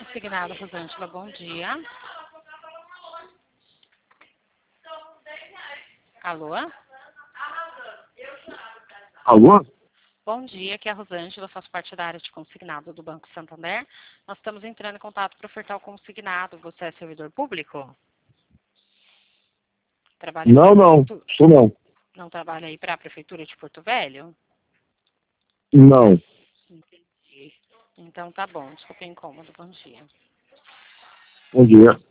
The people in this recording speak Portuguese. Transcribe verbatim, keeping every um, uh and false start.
Consignado Rosângela, bom dia. Alô? Alô? Bom dia, aqui é a Rosângela, faço parte da área de consignado do Banco Santander. Nós estamos entrando em contato para ofertar o consignado. Você é servidor público? Trabalha Não, para a não. prefeitura? Sou não. Não trabalha aí para a Prefeitura de Porto Velho? Não. Entendi. Então tá bom, desculpe o incômodo, bom dia. Bom dia.